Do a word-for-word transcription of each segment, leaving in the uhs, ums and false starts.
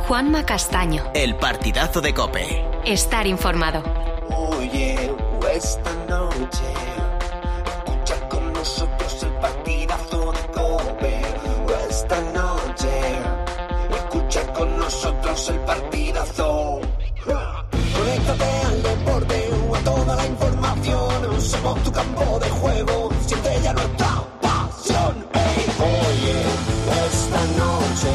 Juanma Castaño. El partidazo de COPE. Estar informado. Oye, esta noche escucha con nosotros el partidazo de COPE. Esta noche escucha con nosotros el partidazo. Conéctate al deporte o a toda la información. Somos tu campo de juego. Siente ya nuestra pasión. Hey, oye, esta noche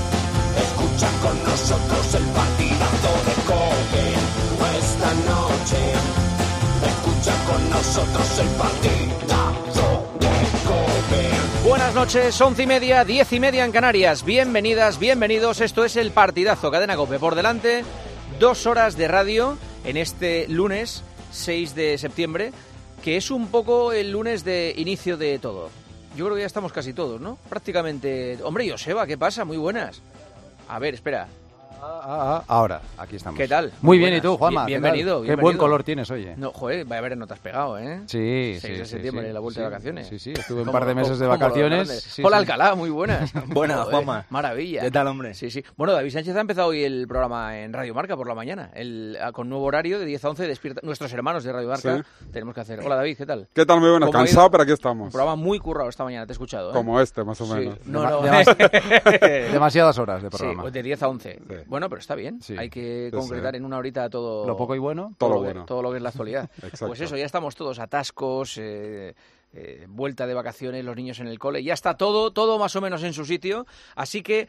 escucha con nosotros el partidazo de COPE. Esta noche escucha con nosotros el partidazo de COPE. Buenas noches, once y media, diez y media en Canarias. Bienvenidas, bienvenidos. Esto es el partidazo, Cadena COPE. Por delante, dos horas de radio en este lunes seis de septiembre, que es un poco el lunes de inicio de todo. Yo creo que ya estamos casi todos, ¿no? Prácticamente. Hombre, Joseba, ¿qué pasa? Muy buenas. A ver, espera. Ah, ah, ahora, aquí estamos. ¿Qué tal? Muy bien, Buenas. ¿y tú, Juanma? Bien, ¿Qué tal? bienvenido, Qué bienvenido. buen color tienes, oye. No, joder, vaya a ver, no te has pegado, ¿eh? Sí, seis sí, de sí, septiembre, sí. la vuelta Sí, de vacaciones. Sí, sí, estuve un ¿Cómo- par de meses de cómo- cómo lo vacaciones. grandes? Sí, Hola, sí. Alcalá, muy buenas. Buenas, Joder, Juanma. Maravilla. ¿Qué tal, hombre? Sí, sí. Bueno, David Sánchez ha empezado hoy el programa en Radio Marca por la mañana, el, con nuevo horario de diez a once, despierta nuestros hermanos de Radio Marca. Sí. Tenemos que hacer. Hola, David, ¿qué tal? ¿Qué tal? Muy buenas. ¿Cómo ha Cansado, ido? pero aquí Un estamos. programa muy currado esta mañana, te he escuchado, ¿eh? Como este, más o Sí. menos. No, Dema- no. demas- Demasiadas horas de Sí, programa. pues de diez a once. Sí. Bueno, pero está bien. Sí. Hay que Sí, concretar sí. en una horita todo Lo poco y bueno. Todo lo lo que- bueno. todo lo que es la actualidad. Exacto. Pues eso, ya estamos todos atascos, eh, eh, vuelta de vacaciones, los niños en el cole, ya está todo, todo más o menos en su sitio. Así que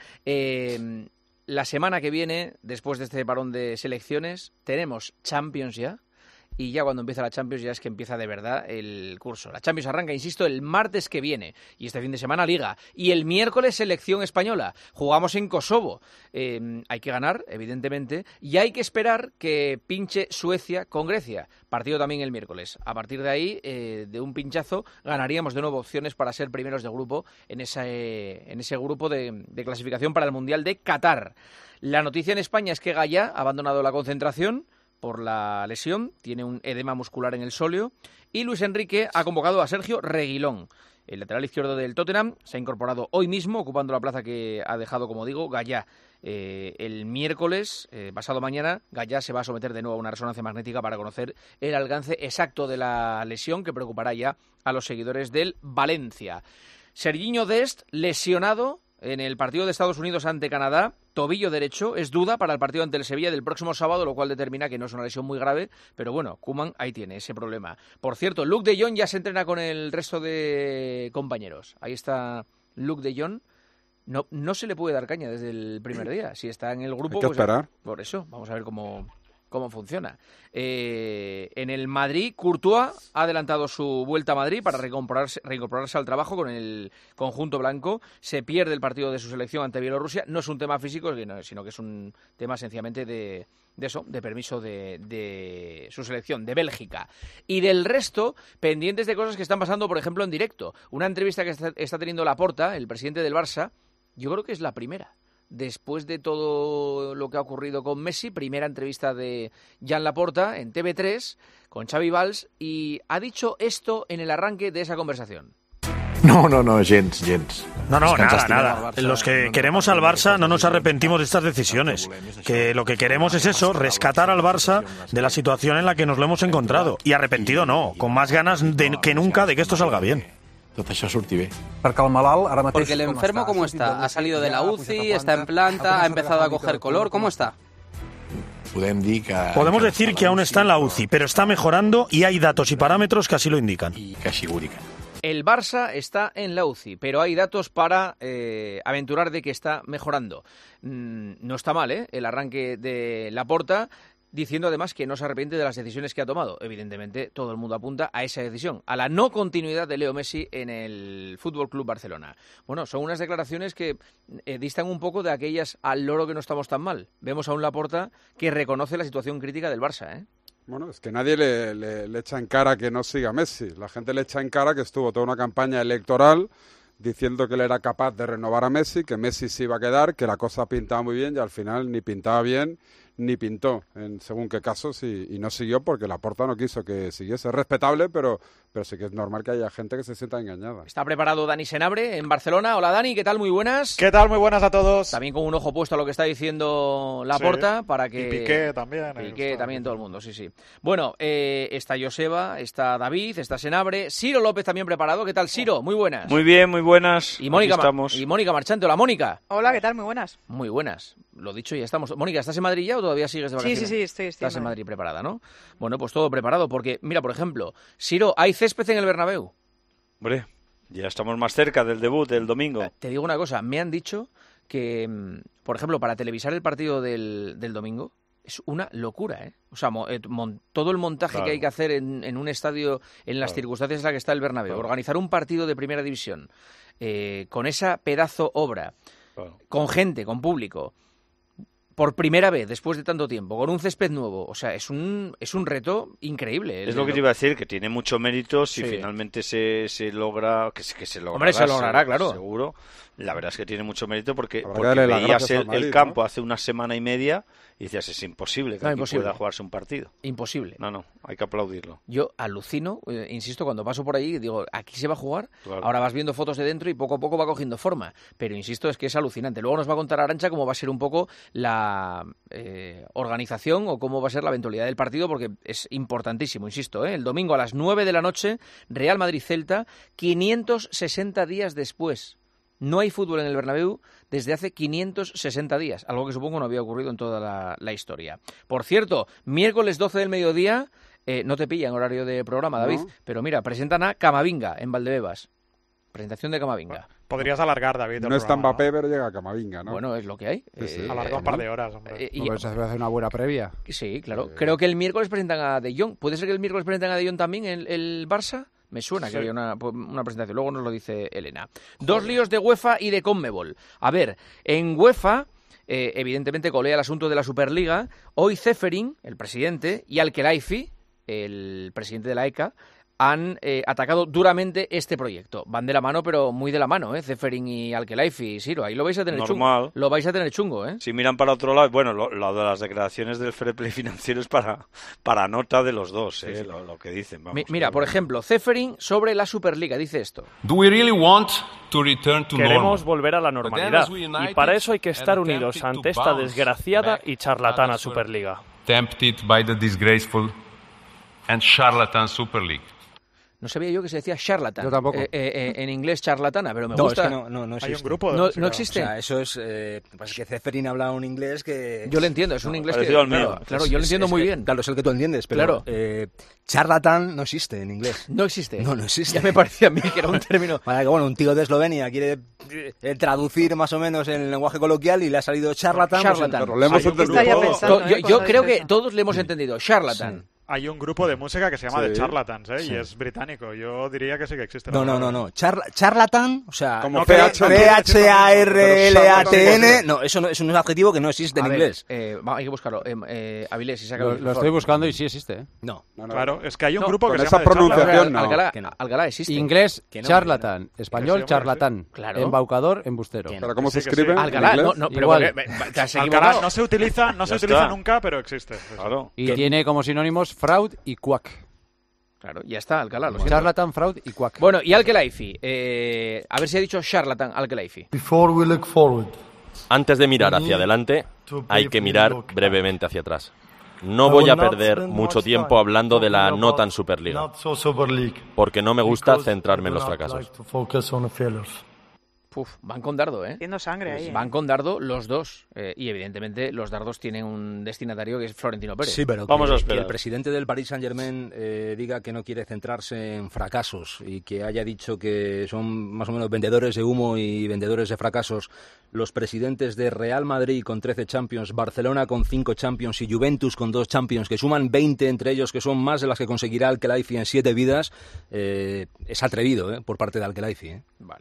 eh, la semana que viene, después de este parón de selecciones, tenemos Champions ya. Y ya cuando empieza la Champions ya es que empieza de verdad el curso. La Champions arranca, insisto, el martes que viene. Y este fin de semana Liga. Y el miércoles selección española. Jugamos en Kosovo. Eh, hay que ganar, evidentemente. Y hay que esperar que pinche Suecia con Grecia. Partido también el miércoles. A partir de ahí, eh, de un pinchazo, ganaríamos de nuevo opciones para ser primeros de grupo en, esa, eh, en ese grupo de, de clasificación para el Mundial de Qatar. La noticia en España es que Gaya ha abandonado la concentración por la lesión, tiene un edema muscular en el sóleo, y Luis Enrique ha convocado a Sergio Reguilón. El lateral izquierdo del Tottenham se ha incorporado hoy mismo, ocupando la plaza que ha dejado, como digo, Gaya. Eh, el miércoles, eh, pasado mañana, Gaya se va a someter de nuevo a una resonancia magnética para conocer el alcance exacto de la lesión que preocupará ya a los seguidores del Valencia. Sergiño Dest, lesionado en el partido de Estados Unidos ante Canadá, tobillo derecho, es duda para el partido ante el Sevilla del próximo sábado, lo cual determina que no es una lesión muy grave, pero bueno, Koeman ahí tiene ese problema. Por cierto, Luuk de Jong ya se entrena con el resto de compañeros. Ahí está Luuk de Jong. No, no se le puede dar caña desde el primer día. Si está en el grupo... Hay que pues, esperar. por eso, vamos a ver cómo... cómo funciona. Eh, en el Madrid, Courtois ha adelantado su vuelta a Madrid para reincorporarse, reincorporarse al trabajo con el conjunto blanco. Se pierde el partido de su selección ante Bielorrusia. No es un tema físico, sino que es un tema sencillamente de, de eso, de permiso de, de su selección, de Bélgica. Y del resto, pendientes de cosas que están pasando, por ejemplo, en directo. Una entrevista que está, está teniendo Laporta, el presidente del Barça, yo creo que es la primera. Después de todo lo que ha ocurrido con Messi, primera entrevista de Jan Laporta en T V tres con Xavi Valls, y ha dicho esto en el arranque de esa conversación. No, no, no, gens, gens. No, no, Es que ens nada, estimem nada. al Barça, Los que no queremos al Barça no nos arrepentimos de estas decisiones. Que lo que queremos es eso, rescatar al Barça de la situación en la que nos lo hemos encontrado. Y arrepentido no, con más ganas de, que nunca de que esto salga bien. Tot això surti bé. Porque el enfermo, ¿cómo está? ¿Ha salido de la U C I? ¿Está en planta? ¿Ha empezado a coger color? ¿Cómo está? Podem dir que... Podemos decir que aún está en la U C I, pero está mejorando y hay datos y parámetros que así lo indican. I que asseguri que... El Barça está en la U C I, pero hay datos para eh, aventurar de que está mejorando. Mm, no está mal, ¿eh? El arranque de Laporta, diciendo además que no se arrepiente de las decisiones que ha tomado. Evidentemente, todo el mundo apunta a esa decisión, a la no continuidad de Leo Messi en el F C Barcelona. Bueno, son unas declaraciones que eh, distan un poco de aquellas al loro que no estamos tan mal. Vemos a un Laporta que reconoce la situación crítica del Barça, ¿eh? Bueno, es que nadie le, le, le echa en cara que no siga Messi. La gente le echa en cara que estuvo toda una campaña electoral diciendo que él era capaz de renovar a Messi, que Messi se iba a quedar, que la cosa pintaba muy bien y al final ni pintaba bien ni pintó en según qué casos y, y no siguió porque Laporta no quiso que siguiese. Es respetable, pero, pero sí que es normal que haya gente que se sienta engañada. Está preparado Dani Senabre en Barcelona. Hola Dani, ¿qué tal? Muy buenas. ¿Qué tal? Muy buenas a todos. También con un ojo puesto a lo que está diciendo Laporta, sí. para que... Y Piqué también. Piqué también, todo el mundo, sí, sí. Bueno, eh, está Joseba, está David, está Senabre, Ciro López también preparado. ¿Qué tal, Ciro? Muy buenas. Muy bien, muy buenas. Y Mónica, Aquí estamos. y Mónica Marchante. Hola, Mónica. Hola, ¿qué tal? Muy buenas. Muy buenas. Lo dicho, ya estamos. Mónica, ¿estás en Madrid ya o todavía sigues de vacaciones? Sí, sí, sí, estoy, estoy Estás en Madrid preparada, ¿no? Bueno, pues todo preparado, porque, mira, por ejemplo, Ciro, ¿hay césped en el Bernabéu? Hombre, ya estamos más cerca del debut del domingo. Te digo una cosa, me han dicho que, por ejemplo, para televisar el partido del, del domingo, es una locura, ¿eh? O sea, mo, eh, mon, todo el montaje claro. que hay que hacer en, en un estadio, en las claro. circunstancias en las que está el Bernabéu, claro. organizar un partido de primera división, eh, con esa pedazo obra, claro. con gente, con público, por primera vez, después de tanto tiempo, con un césped nuevo. O sea, es un es un reto increíble. Es lo que te iba a decir, que tiene mucho mérito si sí. finalmente se, se logra, que, que se logrará. Hombre, se logrará, se, claro. Seguro. La verdad es que tiene mucho mérito porque, porque veías el, Madrid, el campo, ¿no?, hace una semana y media y decías, es imposible que no, aquí imposible. pueda jugarse un partido. Imposible. No, no, hay que aplaudirlo. Yo alucino, eh, insisto, cuando paso por ahí, digo, aquí se va a jugar, claro. ahora vas viendo fotos de dentro y poco a poco va cogiendo forma. Pero insisto, es que es alucinante. Luego nos va a contar Arantxa cómo va a ser un poco la eh, organización o cómo va a ser la eventualidad del partido, porque es importantísimo, insisto, ¿eh? El domingo a las nueve de la noche, Real Madrid-Celta, quinientos sesenta días después. No hay fútbol en el Bernabéu desde hace quinientos sesenta días, algo que supongo no había ocurrido en toda la, la historia. Por cierto, miércoles doce del mediodía, eh, no te pilla en horario de programa, David, no. pero mira, presentan a Camavinga en Valdebebas. Presentación de Camavinga. Podrías alargar, David. No está Mbappé, pero llega Camavinga, ¿no? Bueno, es lo que hay. Sí, sí. Eh, Alarga un par de horas, hombre. Eh, y, pues se hace una buena previa. Sí, claro. Eh... Creo que el miércoles presentan a De Jong. ¿Puede ser que el miércoles presentan a De Jong también el, el Barça? Me suena sí. que había una, una presentación. Luego nos lo dice Elena. Dos líos de UEFA y de Conmebol. A ver, en UEFA, eh, evidentemente colea el asunto de la Superliga. Hoy Ceferin, el presidente, y Al-Khelaifi, el presidente de la E C A, han eh, atacado duramente este proyecto. Van de la mano, pero muy de la mano, ¿eh? Ceferin y Al-Khelaifi, Siro. Ahí lo vais a tener Normal. chungo. Lo vais a tener chungo, ¿eh? Si miran para otro lado, bueno, lo, lo de las declaraciones del fair play financiero es para, para nota de los dos, ¿eh? Sí, sí. Lo, lo que dicen. Vamos, Mi, mira, por ejemplo, Ceferin sobre la Superliga dice esto. Do we really want to return to Queremos normal? volver a la normalidad y para eso hay que estar unidos ante esta desgraciada y charlatana Superliga. Tempted by the disgraceful and charlatan Super League. No sabía yo que se decía charlatan. Yo tampoco. Eh, eh, en inglés charlatana, pero me no, gusta. Es que no, no, no existe. Hay un grupo de no, música. no existe. O sea, eso es. Eh, pasa que Ceferin habla un inglés que. Yo lo entiendo, es un no, inglés que. Claro, claro, claro, yo lo entiendo es, muy es, bien. Claro, es el que tú entiendes, pero. Claro. Eh, charlatan no existe en inglés. No existe. No, no existe. Ya me parecía a mí que era un término. Para que, bueno, un tío de Eslovenia quiere eh, traducir más o menos en el lenguaje coloquial y le ha salido charlatan. Charlatan. Pues, pero yo estaría pensando, yo, ¿eh? yo creo que eso. todos le hemos entendido. Charlatan. Sí. Hay un grupo de música que se llama sí. The Charlatans, ¿eh? Sí. Y es británico. Yo diría que sí que existe. No, no, no, no. Char charlatan, o sea, como no, P H A R L A T N. No, eso no, es un adjetivo que no existe en a ver, inglés. Eh, va, hay que buscarlo. Eh, eh, Avilés, si saca Lo, lo estoy buscando y sí existe, ¿eh? No. No, no, claro, es que hay un no, grupo que con se esa llama The pronunciación, Charlatans. no. Alcalá, que no. Alcalá existe. Inglés, Que no, charlatán. Que Español, sí, charlatán. Claro. Embaucador, embustero. Que no. ¿Pero cómo Sí, se que escribe? sí. en Alcalá, inglés? no, no, pero Igual. porque, te has Alcalá equivocado. no se utiliza, no se Ya utiliza está. nunca, pero existe. Claro. Y Que- tiene como sinónimos fraud y cuac. Claro, ya está, Alcalá, lo siento. Charlatán, fraud y cuac. Bueno, y Al-Khelaifi. Eh, a ver si ha dicho charlatán Al-Khelaifi. Antes de mirar hacia adelante, hay que mirar brevemente hacia atrás. No voy a perder mucho tiempo hablando de la no tan Superliga, porque no me gusta centrarme en los fracasos. Uf, van con dardo, ¿eh? Haciendo sangre ahí. ¿eh? Van con dardo los dos. Eh, y evidentemente los dardos tienen un destinatario que es Florentino Pérez. Sí, pero Vamos que, a esperar. que el presidente del Paris Saint-Germain eh, diga que no quiere centrarse en fracasos y que haya dicho que son más o menos vendedores de humo y vendedores de fracasos los presidentes de Real Madrid con trece Champions, Barcelona con cinco Champions y Juventus con dos Champions, que suman veinte entre ellos, que son más de las que conseguirá Al-Khelaifi en siete vidas, eh, es atrevido, ¿eh? Por parte de Al-Khelaifi, ¿eh? Vale.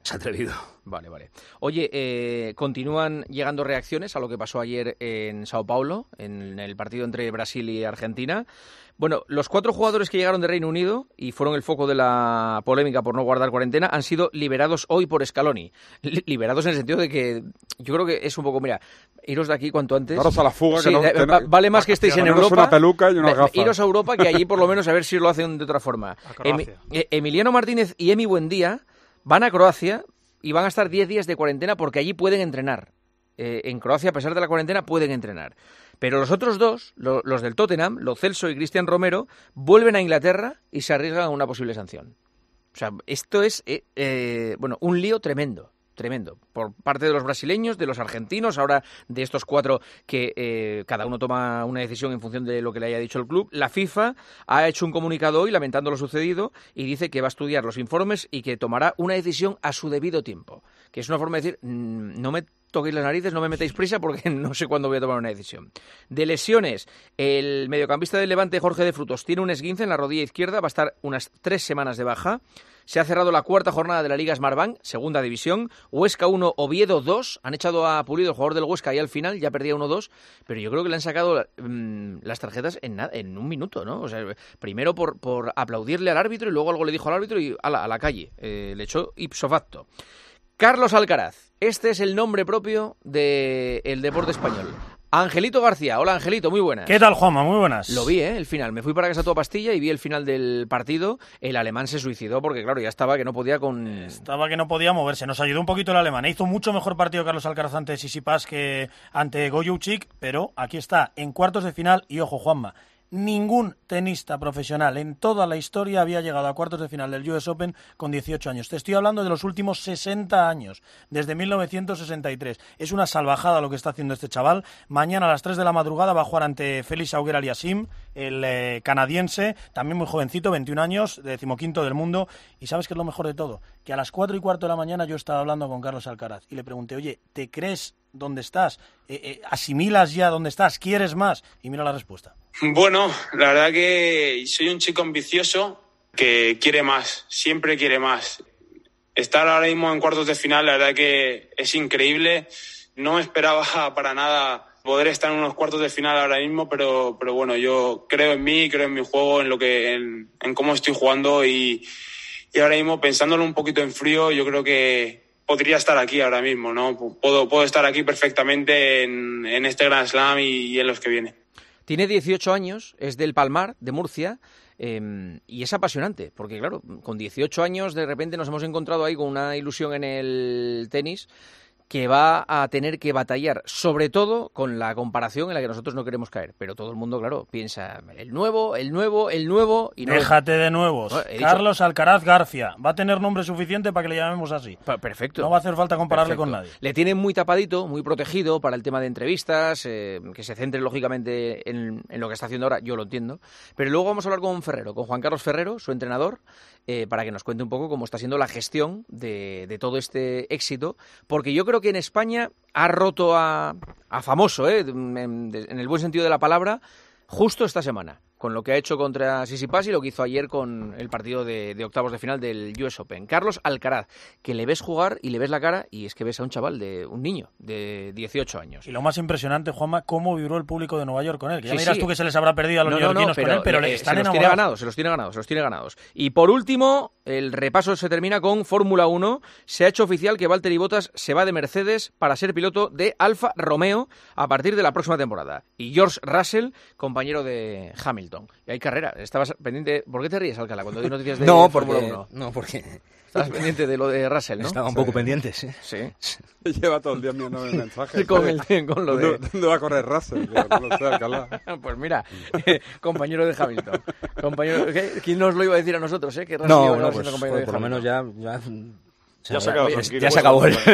Se ha atrevido. Vale, vale. Oye, eh, continúan llegando reacciones a lo que pasó ayer en Sao Paulo, en el partido entre Brasil y Argentina. Bueno, los cuatro jugadores que llegaron de Reino Unido y fueron el foco de la polémica por no guardar cuarentena han sido liberados hoy por Scaloni. Li- liberados en el sentido de que yo creo que es un poco, mira, iros de aquí cuanto antes. Daros a la fuga, sí, que no, de, ten, va, vale más que estéis en Europa. Una peluca y unas gafas. Iros a Europa, que allí por lo menos a ver si lo hacen de otra forma. Em, eh, Emiliano Martínez y Emi Buendía van a Croacia y van a estar diez días de cuarentena porque allí pueden entrenar. Eh, en Croacia, a pesar de la cuarentena, pueden entrenar. Pero los otros dos, lo, los del Tottenham, Lo Celso y Cristian Romero, vuelven a Inglaterra y se arriesgan a una posible sanción. O sea, esto es eh, eh, bueno, un lío tremendo. Tremendo, por parte de los brasileños, de los argentinos, ahora de estos cuatro que eh, cada uno toma una decisión en función de lo que le haya dicho el club. La FIFA ha hecho un comunicado hoy lamentando lo sucedido y dice que va a estudiar los informes y que tomará una decisión a su debido tiempo, que es una forma de decir, mmm, no me toquéis las narices, no me metáis prisa porque no sé cuándo voy a tomar una decisión. De lesiones, el mediocampista del Levante, Jorge de Frutos, tiene un esguince en la rodilla izquierda, va a estar unas tres semanas de baja. Se ha cerrado la cuarta jornada de la Liga Smartbank, segunda división. Huesca uno, Oviedo dos. Han echado a Pulido, el jugador del Huesca, y al final ya perdía uno dos. Pero yo creo que le han sacado mmm, las tarjetas en, nada, en un minuto, ¿no? O sea, primero por, por aplaudirle al árbitro y luego algo le dijo al árbitro y a la, a la calle. Eh, le echó ipso facto. Carlos Alcaraz. Este es el nombre propio del deporte español. Angelito García. Hola, Angelito, muy buenas. ¿Qué tal, Juanma? Muy buenas. Lo vi, ¿eh? El final. Me fui para casa a toda pastilla y vi el final del partido. El alemán se suicidó porque, claro, ya estaba que no podía con... Estaba que no podía moverse. Nos ayudó un poquito el alemán. Hizo mucho mejor partido Carlos Alcaraz ante Tsitsipas que ante Goyouchik, pero aquí está, en cuartos de final. Y ojo, Juanma, ningún tenista profesional en toda la historia había llegado a cuartos de final del U S Open con dieciocho años. Te estoy hablando de los últimos sesenta años, desde mil novecientos sesenta y tres. Es una salvajada lo que está haciendo este chaval. Mañana a las tres de la madrugada va a jugar ante Félix Auger-Aliassime, el eh, canadiense, también muy jovencito, veintiún años, decimoquinto del mundo. Y ¿sabes qué es lo mejor de todo? Que a las cuatro y cuarto de la mañana yo estaba hablando con Carlos Alcaraz y le pregunté, oye, ¿te crees dónde estás? Eh, eh, ¿Asimilas ya dónde estás? ¿Quieres más? Y mira la respuesta. Bueno, la verdad que soy un chico ambicioso que quiere más, siempre quiere más. Estar ahora mismo en cuartos de final, la verdad que es increíble. No me esperaba para nada poder estar en unos cuartos de final ahora mismo, pero, pero bueno, yo creo en mí, creo en mi juego, en lo que, en, en cómo estoy jugando y, y ahora mismo pensándolo un poquito en frío, yo creo que podría estar aquí ahora mismo, ¿no? Puedo, puedo estar aquí perfectamente en, en este Grand Slam y, y en los que vienen. Tiene dieciocho años, es del Palmar, de Murcia, eh, y es apasionante, porque claro, con dieciocho años de repente nos hemos encontrado ahí con una ilusión en el tenis que va a tener que batallar, sobre todo con la comparación en la que nosotros no queremos caer. Pero todo el mundo, claro, piensa el nuevo, el nuevo, el nuevo... y no Déjate de nuevos. No, Carlos Alcaraz García. Va a tener nombre suficiente para que le llamemos así. Perfecto. No va a hacer falta compararle Perfecto. con nadie. Le tienen muy tapadito, muy protegido para el tema de entrevistas, eh, que se centre lógicamente en, en lo que está haciendo ahora, yo lo entiendo. Pero luego vamos a hablar con Ferrero, con Juan Carlos Ferrero, su entrenador, eh, para que nos cuente un poco cómo está siendo la gestión de, de todo este éxito, porque yo creo que en España ha roto a, a famoso, ¿eh? en, en el buen sentido de la palabra, justo esta semana, con lo que ha hecho contra Tsitsipas y lo que hizo ayer con el partido de, de octavos de final del U S Open. Carlos Alcaraz, que le ves jugar y le ves la cara y es que ves a un chaval, de un niño de dieciocho años. Y lo más impresionante, Juanma, cómo vibró el público de Nueva York con él. Que ya sí, me dirás sí. tú que se les habrá perdido a los no, neoyorquinos no, no, pero, con él, pero eh, le están se los enamorados. tiene ganados, se los tiene ganados, se los tiene ganados. Y por último, el repaso se termina con Fórmula uno. Se ha hecho oficial que Valtteri Bottas se va de Mercedes para ser piloto de Alfa Romeo a partir de la próxima temporada. Y George Russell, compañero de Hamilton. Y hay carrera. Estabas pendiente... ¿Por qué te ríes, Alcalá, cuando doy noticias de no, Fórmula porque, uno? No, porque... Estabas pendiente de lo de Russell, ¿no? Estaba un Sí. poco pendiente, sí. Sí. Lleva todo el día enviándome mensajes. Con, el, con lo de... ¿Dónde, ¿Dónde va a correr Russell? Yo no lo sé, Alcalá. Pues mira, eh, compañero de Hamilton. Compañero, ¿qué? ¿Quién nos lo iba a decir a nosotros, eh? Que Russell No, iba a no, acabar pues, siendo compañero pues, por de lo Hamilton. menos ya... ya... Ya se, acabó, ya, ya se acabó el,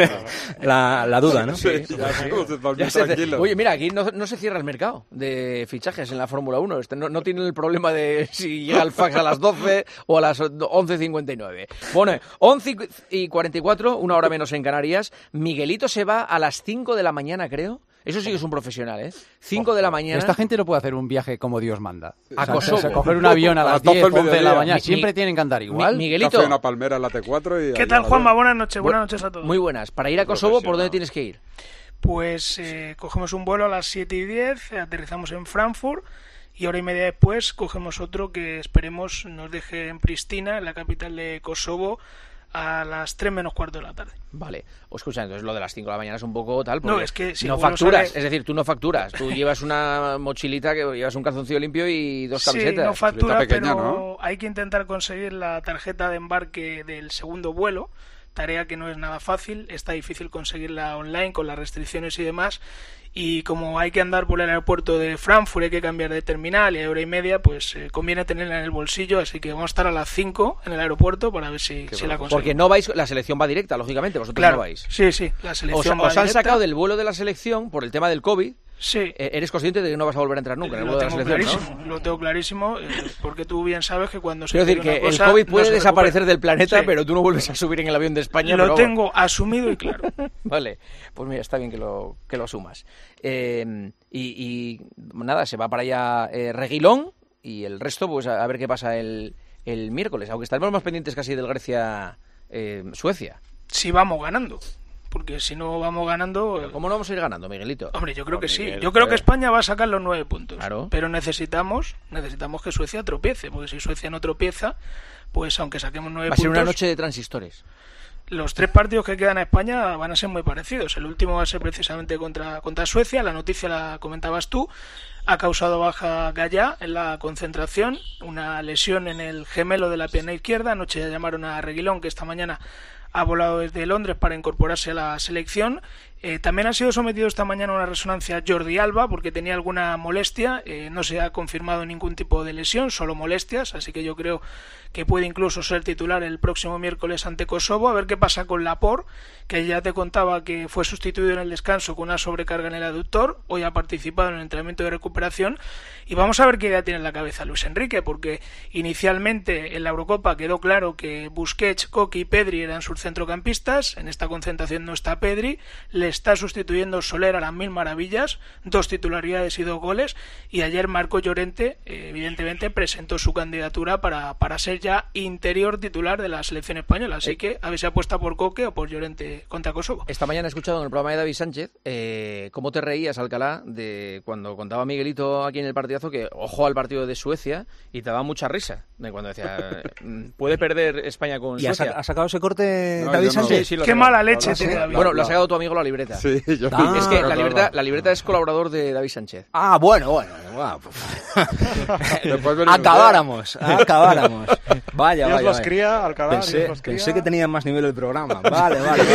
la, la duda, ¿no? Sí, sí, ya, sí. Ya se, oye, mira, aquí no, no se cierra el mercado de fichajes en la Fórmula uno. Este no, no tienen el problema de si llega el fax a las doce o a las once cincuenta y nueve. Bueno, once y cuarenta y cuatro, una hora menos en Canarias. Miguelito se va a las cinco de la mañana, creo. Eso sí que es un profesional, ¿eh? cinco de la mañana... Esta gente no puede hacer un viaje como Dios manda. A Kosovo. O sea, coger un avión a las diez, once de la mañana. Siempre tienen que andar igual. Mi, Miguelito. Café, una palmera en la T cuatro y... ¿Qué tal, Juanma? Buenas noches. Buenas noches a todos. Muy buenas. Para ir a Kosovo, ¿por dónde tienes que ir? Pues eh, cogemos un vuelo a las siete y diez, aterrizamos en Frankfurt y hora y media después cogemos otro que esperemos nos deje en Pristina, en la capital de Kosovo, a las tres menos cuarto de la tarde. Vale. O escucha, entonces lo de las cinco de la mañana es un poco tal, no, es que si no facturas, sale... es decir, tú no facturas, tú llevas una mochilita, que llevas un calzoncillo limpio y dos camisetas. Sí, no facturas, pequeña, pero ¿no? Hay que intentar conseguir la tarjeta de embarque del segundo vuelo, tarea que no es nada fácil, está difícil conseguirla online con las restricciones y demás, y como hay que andar por el aeropuerto de Frankfurt, hay que cambiar de terminal y hay hora y media, pues eh, conviene tenerla en el bolsillo, así que vamos a estar a las cinco en el aeropuerto para ver si, si la conseguimos. Porque no vais, la selección va directa, lógicamente, vosotros claro, no vais. Sí, sí, la selección os, va os han directa. sacado del vuelo de la selección por el tema del COVID. Sí. Eh, ¿Eres consciente de que no vas a volver a entrar nunca en el lo vuelo de la selección, clarísimo, no? Lo tengo clarísimo, eh, porque tú bien sabes que cuando se Quiero decir que cosa, el COVID puede no desaparecer del planeta, sí. pero tú no vuelves a subir en el avión de España. Lo pero tengo asumido y claro. Vale, pues mira, está bien que lo, que lo asumas. Eh, y, y nada, se va para allá eh, Reguilón y el resto, pues a, a ver qué pasa el, el miércoles, aunque estaremos más pendientes casi del Grecia-Suecia. Eh, si vamos ganando. Porque si no vamos ganando... ¿Pero cómo no vamos a ir ganando, Miguelito? Hombre, yo creo que Miguel, sí. Yo creo eh. que España va a sacar los nueve puntos. Claro. Pero necesitamos necesitamos que Suecia tropiece. Porque si Suecia no tropieza, pues aunque saquemos nueve va puntos... Va a ser una noche de transistores. Los tres partidos que quedan a España van a ser muy parecidos. El último va a ser precisamente contra, contra Suecia. La noticia la comentabas tú. Ha causado baja Gallá en la concentración. Una lesión en el gemelo de la pierna izquierda. Anoche ya llamaron a Reguilón, que esta mañana ha volado desde Londres para incorporarse a la selección. Eh, también ha sido sometido esta mañana a una resonancia Jordi Alba porque tenía alguna molestia. Eh, no se ha confirmado ningún tipo de lesión, solo molestias, así que yo creo que puede incluso ser titular el próximo miércoles ante Kosovo. A ver qué pasa con Laporte, que ya te contaba que fue sustituido en el descanso con una sobrecarga en el aductor. Hoy ha participado en el entrenamiento de recuperación. Y vamos a ver qué idea tiene en la cabeza Luis Enrique, porque inicialmente en la Eurocopa quedó claro que Busquets, Coque y Pedri eran sus centrocampistas. En esta concentración no está Pedri. Le está sustituyendo Soler a las mil maravillas, dos titularidades y dos goles. Y ayer Marco Llorente, eh, evidentemente, presentó su candidatura para, para ser ya interior titular de la selección española. Así que a ver si apuesta por Coque o por Llorente contra Kosovo. Esta mañana he escuchado en el programa de David Sánchez eh, cómo te reías, Alcalá, de cuando contaba Miguelito aquí en el partidazo que ojo al partido de Suecia y te daba mucha risa de cuando decía puede perder España con ¿Y Suecia. ¿Y ha sacado ese corte no, David no. Sánchez? Sí, sí, Qué mala leche no, tiene David. Bueno, lo ha sacado tu amigo la libreta. Sí, yo Ah, es que claro, la libreta, claro. la libreta es colaborador de David Sánchez. Ah, bueno, bueno. bueno. Después venimos acabáramos, acabáramos. Vaya, Dios vaya. los vaya. cría, Alcalá, Pensé, Dios los cría. pensé que tenía más nivel el programa. Vale, vale.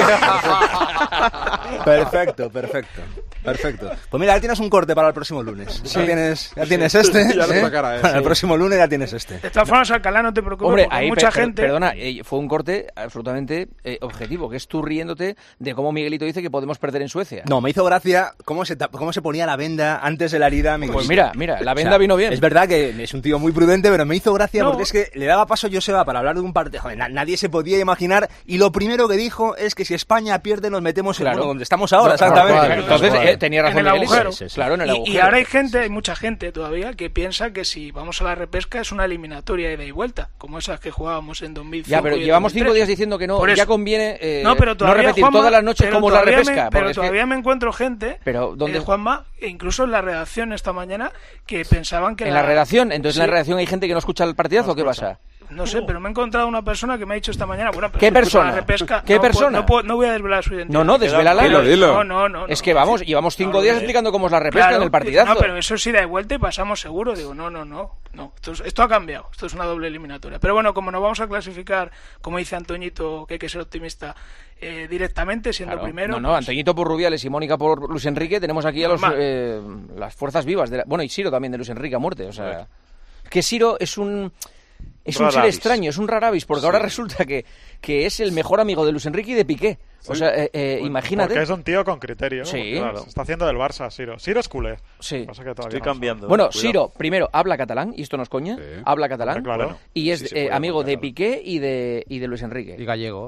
vale. Perfecto, perfecto. Perfecto. Pues mira, ya tienes un corte para el próximo lunes. Ya tienes, ya tienes este. Ya le ¿eh? tocará, eh, Para el sí. próximo lunes ya tienes este. De todas formas, Alcalá, no te preocupes, Hombre, porque ahí, mucha per- gente... perdona, eh, fue un corte absolutamente eh, objetivo, que es tú riéndote de cómo Miguelito dice que podemos perder en Suecia. No, me hizo gracia cómo se, tap- cómo se ponía la venda antes de la herida. Miguelito. Pues mira, mira, la venda O sea, vino bien. Es verdad que es un tío muy prudente, pero me hizo gracia No. porque es que le daba paso Joseba para hablar de un partido. Joder, na- nadie se podía imaginar. Y lo primero que dijo es que si España pierde, nos metemos en Claro. bueno, donde estamos ahora, No, exactamente. claro, entonces eh, tenía razón En el Miguelito. agujero. Sí, sí, claro, en el Y- agujero. Y ahora hay gente, hay mucha gente todavía que piensa que si vamos a la repesca es una eliminatoria ida y vuelta, como esas que jugábamos en dos mil cinco. Ya, pero y en llevamos dos mil cinco trece. días diciendo que no, Por ya eso. conviene eh, no, pero todavía, repetir Juanma, todas las noches pero como la todavía repesca. Me, porque pero es que- todavía me encuentro gente, Pero, ¿dónde- eh, Juanma, incluso en la redacción esta mañana, que pensaban que... en la redacción, entonces Sí. en la redacción hay gente que no escucha el partidazo, ¿qué pasa? No sé, pero me he encontrado una persona que me ha dicho esta mañana... Bueno, pero ¿Qué si escucho persona? la repesca, ¿Qué no, puedo- persona? No, puedo- no voy a desvelar su identidad. No, no, desvélala. Dilo, dilo. No, no, no. Es no. que vamos, llevamos cinco No, días eh. explicando cómo es la repesca Claro, en el partidazo. No, pero eso sí da de vuelta y pasamos seguro. Digo, no, no, no. no esto, es- esto ha cambiado. Esto es una doble eliminatoria. Pero bueno, como nos vamos a clasificar, como dice Antoñito, que hay que ser optimista eh, directamente, siendo Claro. primero. No, no, pues, Antoñito por Rubiales y Mónica por Luis Enrique, tenemos aquí a los, Normal. eh, las fuerzas vivas. De la- bueno, y Siro también de Luis Enrique a muerte. O sea, que Siro es un... Es un ser Raravis. extraño, es un raravis, porque ahora resulta que, que es el mejor amigo de Luis Enrique y de Piqué. O sea, eh, eh, imagínate. Porque es un tío con criterio. Sí. Claro, se está haciendo del Barça, Siro. Siro es culé. Sí. Pasa que todavía Estoy no cambiando. Bueno, Cuidado. Siro, primero, habla catalán, y esto no es coña, Sí. habla catalán, Claro. y es Sí, se eh, puede amigo hablar de catalán. Piqué y de, y de Luis Enrique. Y gallego.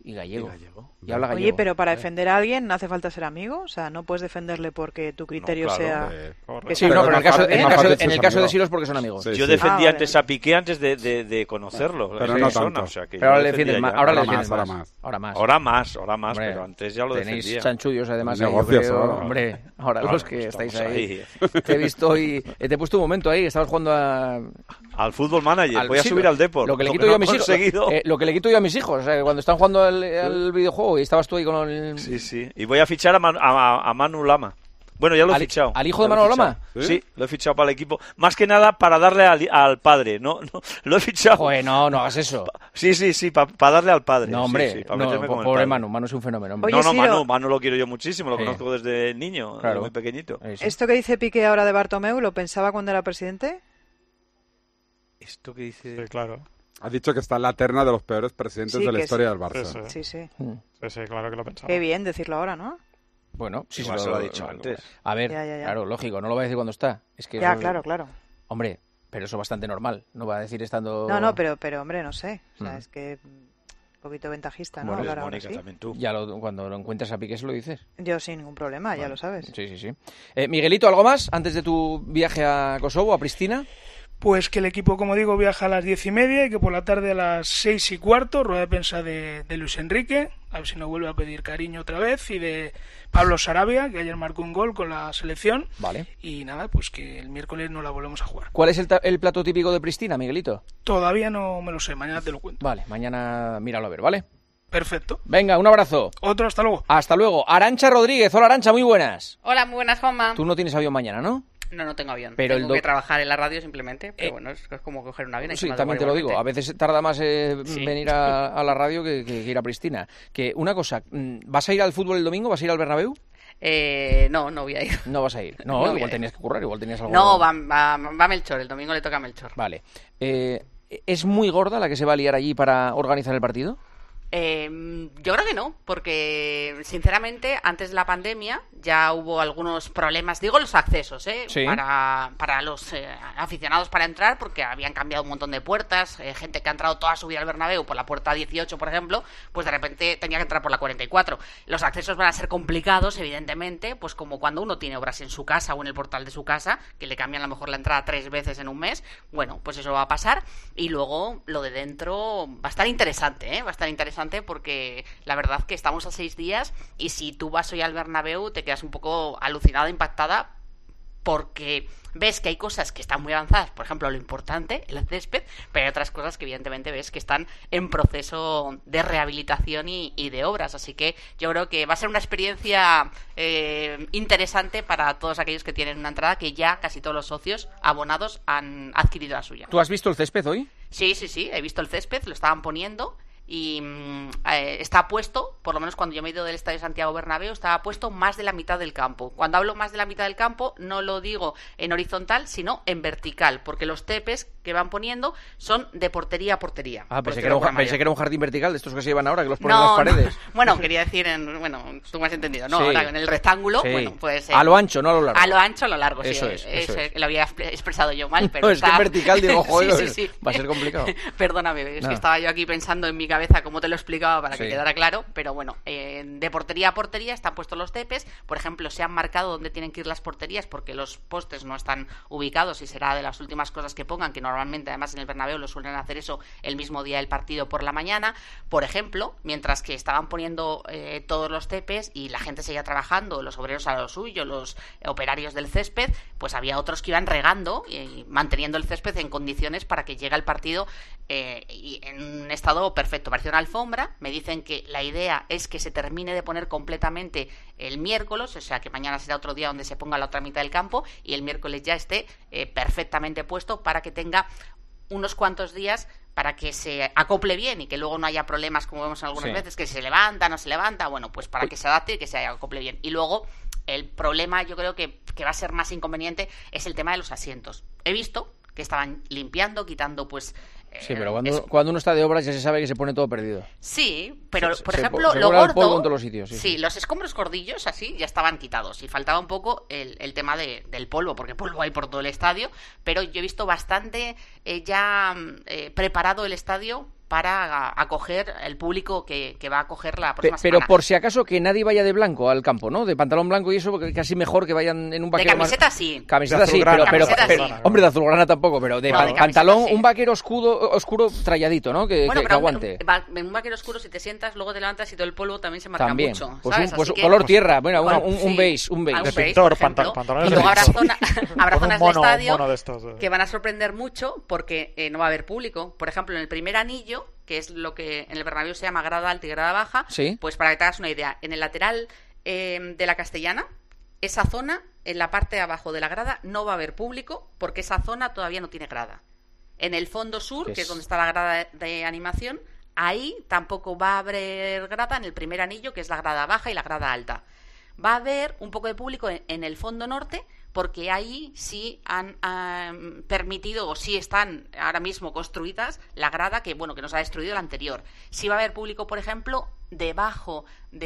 Y gallego. Y gallego. Y habla gallego. Oye, pero para defender a alguien no hace falta ser amigo. O sea, no puedes defenderle porque tu criterio no, sea... claro, eh, que sí, no, pero en el caso, en el caso, en el caso de Silos porque son amigos. Sí, yo sí. defendí ah, antes vale. a Piqué antes de, de, de conocerlo. Pero no tanto. O sea, que pero ahora le defiendes más. Ahora, ahora, le más, ahora más. más. Ahora más. Ahora más, ahora más, Hombre, pero antes ya lo tenéis defendía. Tenéis chanchullos además. Negocios, ahí, ahora. Hombre, ahora claro, los que estáis ahí. ahí. Te he visto y te he puesto un momento ahí. Estabas jugando a... al Fútbol Manager. Al, Voy a sí, subir al Depor. Lo que le lo quito que yo no a mis hijos. Eh, lo que le quito yo a mis hijos. O sea, cuando están jugando al, al videojuego y estabas tú ahí con el... Sí, sí. Y voy a fichar a, Man, a, a Manu Lama. Bueno, ya lo he ¿Al, fichado. ¿Al hijo de Manu Lama? ¿Sí? ¿Sí? Lo he fichado para el equipo. Más que nada para darle al, al padre. No, no, lo he fichado. Joder, no, no hagas eso. Sí, sí, sí, para pa darle al padre. No, hombre, sí, sí, no, po pobre Manu. Manu es un fenómeno. Hombre. Oye, no, no, sí, Manu, lo... Manu lo quiero yo muchísimo. Lo sí. conozco desde niño, claro. desde muy pequeñito. Sí. ¿Esto que dice Piqué ahora de Bartomeu lo pensaba cuando era presidente? ¿Esto que dice? Sí, claro. Ha dicho que está en la terna de los peores presidentes sí, de la historia sí. del Barça. Sí, sí. Sí, sí. sí, claro que lo pensaba. Qué bien decirlo ahora, ¿no? Bueno, sí, se lo, se lo lo ha dicho antes. A ver, ya, ya, ya. claro, lógico, no lo va a decir cuando está. Es que ya, eso... claro, claro. Hombre, pero eso es bastante normal. No va a decir estando... No, no, pero, pero hombre, no sé. O sea, mm. es que un poquito ventajista, ¿no? Bueno, Hablar Mónica, ahora, ¿sí? también tú. Ya lo, cuando lo encuentras a Piqué se lo dices. Yo sin ningún problema, vale. Ya lo sabes. Sí, sí, sí. Eh, Miguelito, ¿algo más antes de tu viaje a Kosovo, a Pristina? Pues que el equipo, como digo, viaja a las diez y media y que por la tarde a las seis y cuarto, rueda de prensa de, de Luis Enrique, a ver si no vuelve a pedir cariño otra vez, y de Pablo Sarabia, que ayer marcó un gol con la selección. Vale. Y nada, pues que el miércoles no la volvemos a jugar. ¿Cuál es el, el plato típico de Pristina, Miguelito? Todavía no me lo sé, mañana te lo cuento. Vale, mañana míralo a ver, ¿vale? Perfecto. Venga, un abrazo. Otro, hasta luego. Hasta luego. Arancha Rodríguez. Hola, Arancha, muy buenas. Hola, muy buenas, Juanma. Tú no tienes avión mañana, ¿no? No, no tengo avión. Pero tengo el do... que trabajar en la radio simplemente, pero eh... bueno, es, es como coger un avión. Sí, también te lo digo. A veces tarda más eh, sí. venir a, a la radio que, que, que ir a Pristina. Que una cosa, ¿vas a ir al fútbol el domingo? ¿Vas a ir al Bernabéu? Eh, no, no voy a ir. No vas a ir. No, no igual tenías que currar, igual tenías algo. No, va, va, va Melchor, el domingo le toca a Melchor. Vale. Eh, ¿Es muy gorda la que se va a liar allí para organizar el partido? Eh, yo creo que no, porque sinceramente antes de la pandemia ya hubo algunos problemas, digo los accesos, ¿eh? Sí. para, para los eh, aficionados para entrar, porque habían cambiado un montón de puertas, eh, gente que ha entrado toda su vida al Bernabéu por la puerta dieciocho, por ejemplo, pues de repente tenía que entrar por la cuarenta y cuatro. Los accesos van a ser complicados, evidentemente, pues como cuando uno tiene obras en su casa o en el portal de su casa, que le cambian a lo mejor la entrada tres veces en un mes, bueno, pues eso va a pasar, y luego lo de dentro va a estar interesante, ¿eh? Va a estar interesante porque la verdad que estamos a seis días y si tú vas hoy al Bernabéu te quedas un poco alucinada, impactada, porque ves que hay cosas que están muy avanzadas, por ejemplo, lo importante, el césped, pero hay otras cosas que evidentemente ves que están en proceso de rehabilitación y, y de obras, así que yo creo que va a ser una experiencia eh, interesante para todos aquellos que tienen una entrada, que ya casi todos los socios abonados han adquirido la suya. ¿Tú has visto el césped hoy? Sí, sí, sí, he visto el césped, lo estaban poniendo y eh, está puesto, por lo menos cuando yo me he ido del Estadio Santiago Bernabéu, estaba puesto más de la mitad del campo. Cuando hablo más de la mitad del campo, no lo digo en horizontal, sino en vertical, porque los tepes que van poniendo son de portería a portería. Ah, pensé que, era un, pensé que era un jardín vertical de estos que se llevan ahora, que los ponen no, en las paredes. No. Bueno, quería decir, en, bueno, tú me has entendido, ¿no? Sí. Ahora, en el rectángulo, sí. bueno, pues... Eh, a lo ancho, no a lo largo. A lo ancho, a lo largo, eso sí. Es, eso es, es. Lo había expresado yo mal, pero no, está... es que en vertical, digo, joder, sí, sí, sí. va a ser complicado. Perdóname, es no. que estaba yo aquí pensando en mi cabeza cómo te lo explicaba para sí. que quedara claro, pero bueno, eh, de portería a portería están puestos los tepes, por ejemplo, se han marcado dónde tienen que ir las porterías porque los postes no están ubicados y será de las últimas cosas que pongan, que normalmente además en el Bernabéu lo suelen hacer eso el mismo día del partido por la mañana, por ejemplo, mientras que estaban poniendo eh, todos los tepes y la gente seguía trabajando, los obreros a lo suyo, los operarios del césped, pues había otros que iban regando y manteniendo el césped en condiciones para que llegue el partido eh, y en un estado perfecto. Parecía una alfombra. Me dicen que la idea es que se termine de poner completamente el miércoles, o sea que mañana será otro día donde se ponga la otra mitad del campo y el miércoles ya esté eh, perfectamente puesto para que tenga unos cuantos días para que se acople bien y que luego no haya problemas como vemos algunas sí. veces, que se levanta, no se levanta, bueno, pues para que se adapte y que se acople bien. Y luego el problema yo creo que, que va a ser más inconveniente es el tema de los asientos. He visto que estaban limpiando, quitando pues... Sí, pero cuando, es... cuando uno está de obras ya se sabe que se pone todo perdido. Sí, pero se, por se, ejemplo, se lo gordo... el polvo en todos los sitios, sí, sí, sí, los escombros gordillos así ya estaban quitados y faltaba un poco el, el tema de, del polvo, porque polvo hay por todo el estadio, pero yo he visto bastante eh, ya eh, preparado el estadio para acoger el público que, que va a acoger la próxima Pero semana. por si acaso que nadie vaya de blanco al campo, ¿no? De pantalón blanco y eso, porque casi mejor que vayan en un vaquero. De camiseta más... sí. Camiseta sí, pero, pero, camiseta pero sí. hombre, de azulgrana tampoco, pero de, no, pan, de pantalón, sí. un vaquero oscuro, oscuro tralladito, ¿no? Que, bueno, que, pero que aguante. Un, en un vaquero oscuro, si te sientas, luego te levantas y todo el polvo también se marca también. mucho. Pues ¿sabes? un pues que, color tierra, bueno, con, un, un, un beige, un beige. Un de beige, pintor, por ejemplo. pantalones y luego habrá, de zona, habrá zonas mono, de estadio mono de estos, eh. que van a sorprender mucho porque eh, no va a haber público. Por ejemplo, en el primer anillo, que es lo que en el Bernabéu se llama grada alta y grada baja, ¿sí? Pues para que te hagas una idea, en el lateral eh, de la Castellana, esa zona, en la parte de abajo de la grada, no va a haber público porque esa zona todavía no tiene grada. En el fondo sur, que es, que es donde está la grada de, de animación, ahí tampoco va a haber grada en el primer anillo, que es la grada baja y la grada alta. Va a haber un poco de público en, en el fondo norte, porque ahí sí han, han permitido o sí están ahora mismo construidas la grada que, bueno, que nos ha destruido la anterior. Sí va a haber público, por ejemplo, debajo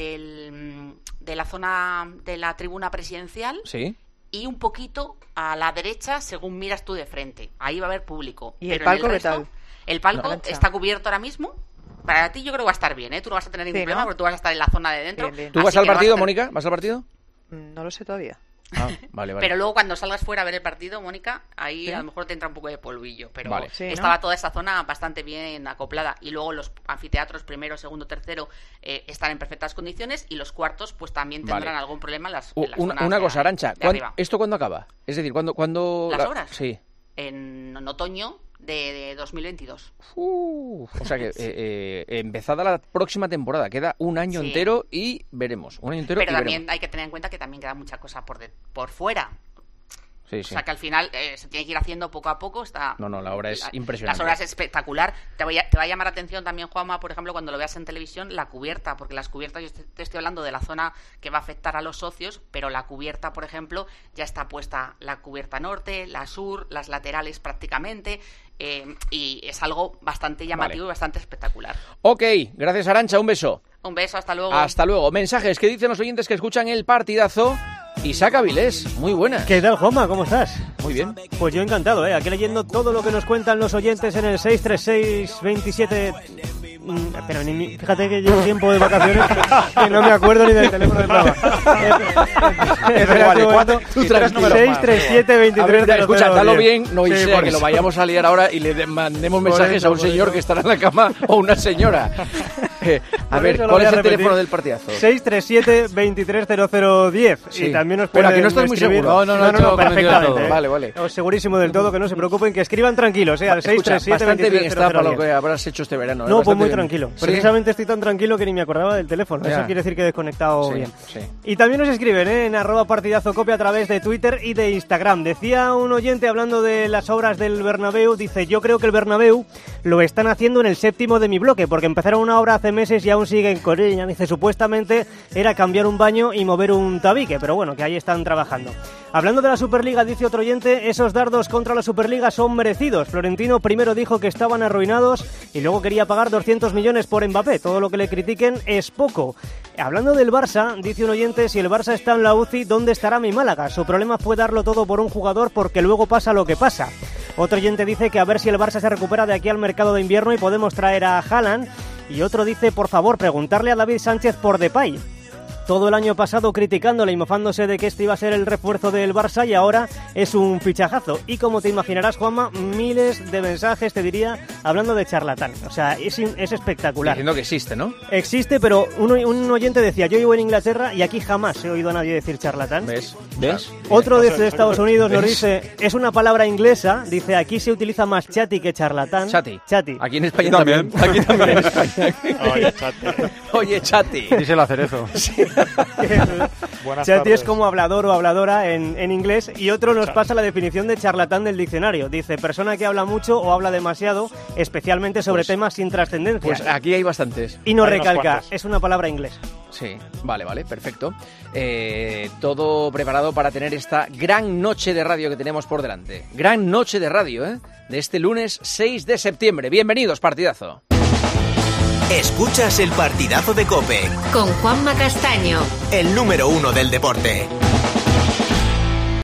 del, de la zona de la tribuna presidencial. Sí. Y un poquito a la derecha según miras tú de frente. Ahí va a haber público. ¿Y Pero el palco en el resto, qué tal? El palco no, está cubierto ahora mismo. Para ti yo creo que va a estar bien, ¿eh? Tú no vas a tener ningún sí, problema ¿no? porque tú vas a estar en la zona de dentro. Bien, bien. ¿Tú vas Así al partido, no vas a tener... Mónica? ¿Vas al partido? No lo sé todavía. Ah, vale, vale. Pero luego cuando salgas fuera a ver el partido, Mónica, ahí ¿sí? a lo mejor te entra un poco de polvillo. Pero vale. sí, estaba ¿no? toda esa zona bastante bien acoplada. Y luego los anfiteatros, primero, segundo, tercero, eh, están en perfectas condiciones. Y los cuartos, pues también tendrán vale. algún problema en las, U- en las una, zonas una de- cosa, Arantxa, de ¿cuándo- arriba. ¿esto cuándo acaba? Es decir, ¿cuándo...? cuándo ¿Las la- obras? Sí. En, en otoño de, de dos mil veintidós. Uh, o sea que Sí. eh, eh, empezada la próxima temporada, queda un año Sí. entero y veremos. Un año entero Pero y también veremos. hay que tener en cuenta que también queda mucha cosa por, de, por fuera. Sí, O sí. sea que al final eh, se tiene que ir haciendo poco a poco. Está, No, no, la obra es la- impresionante. Las obras es espectacular. Te, voy a- te va a llamar la atención también, Juanma, por ejemplo, cuando lo veas en televisión, la cubierta, porque las cubiertas, yo te te estoy hablando de la zona que va a afectar a los socios, pero la cubierta, por ejemplo, ya está puesta la cubierta norte, la sur, las laterales prácticamente, eh, y es algo bastante llamativo Vale. y bastante espectacular. Ok, gracias Arantxa, un beso. Un beso, hasta luego. Hasta luego. Mensajes que dicen los oyentes que escuchan el partidazo. Isaac Avilés, muy buena. ¿Qué tal, Juanma? ¿Cómo estás? Muy bien. Pues yo encantado, ¿eh? Aquí leyendo todo lo que nos cuentan los oyentes en el seis tres seis veintisiete... Mm, pero ni, ni- fíjate que llevo tiempo de vacaciones que no me acuerdo ni del teléfono del programa. seis tres siete veintitrés. Escucha, dalo bien, no Sí, sea por que lo eso. vayamos a liar ahora y le de- mandemos Por mensajes eso, a un por señor eso. que estará en la cama o una señora. Eh, a Por ver, eso lo ¿cuál voy es a el repetir. teléfono del partidazo? seis tres siete veintitrés cero cero diez. Sí. Y también nos Espera, pueden que no estás muy escribir- seguro. No, no, no, No, no, perfectamente. todo. ¿eh? Vale, vale. Oh, segurísimo del todo, que no se preocupen, que escriban tranquilos, ¿eh? Al seis Escucha, tres siete bastante bien veintitrés está cero para cero lo que diez. habrás hecho este verano. ¿eh? No, pues Bastante muy bien. tranquilo. ¿Sí? Precisamente estoy tan tranquilo que ni me acordaba del teléfono. Ya. Eso quiere decir que he desconectado Sí, bien. sí. Y también nos escriben ¿eh? en arroba partidazo copia a través de Twitter y de Instagram. Decía un oyente hablando de las obras del Bernabéu, dice, yo creo que el Bernabéu lo están haciendo en el séptimo de mi bloque, porque empezaron una obra hace meses y aún siguen con ella. Dice, supuestamente era cambiar un baño y mover un tabique, pero bueno, que ahí están trabajando. Hablando de la Superliga, dice otro oyente, esos dardos contra la Superliga son merecidos. Florentino primero dijo que estaban arruinados y luego quería pagar doscientos millones por Mbappé. Todo lo que le critiquen es poco. Hablando del Barça, dice un oyente, si el Barça está en la U C I, ¿dónde estará mi Málaga? Su problema fue darlo todo por un jugador porque luego pasa lo que pasa. Otro oyente dice que a ver si el Barça se recupera de aquí al mercado de invierno y podemos traer a Haaland. Y otro dice, por favor, preguntarle a David Sánchez por Depay. Todo el año pasado criticándole y mofándose de que este iba a ser el refuerzo del Barça y ahora es un fichajazo. Y como te imaginarás, Juanma, miles de mensajes, te diría, hablando de charlatán. O sea, es, es espectacular. Diciendo que existe, ¿no? Existe, pero un, un oyente decía, yo vivo en Inglaterra y aquí jamás he oído a nadie decir charlatán. ¿Ves? ¿Ves? Otro desde Estados Unidos nos ¿Ves? dice, es una palabra inglesa, dice, aquí se utiliza más chati que charlatán. Chati. Chati. Aquí en España También. también. Aquí también en España. Oye, chati. Oye, chati. Díselo a Cerezo. Buenas Chati tardes. es como hablador o habladora en, en inglés. Y otro nos pasa la definición de charlatán del diccionario. Dice, persona que habla mucho o habla demasiado, especialmente sobre Pues- temas sin trascendencia. Pues aquí hay bastantes. Y nos Hay unos recalca, cuantos. es una palabra inglesa. Sí, vale, vale, perfecto. Eh, todo preparado para tener esta gran noche de radio que tenemos por delante. Gran noche de radio, ¿eh? De este lunes seis de septiembre. Bienvenidos, partidazo. Escuchas el partidazo de COPE, Con Juanma Castaño. el número uno del deporte.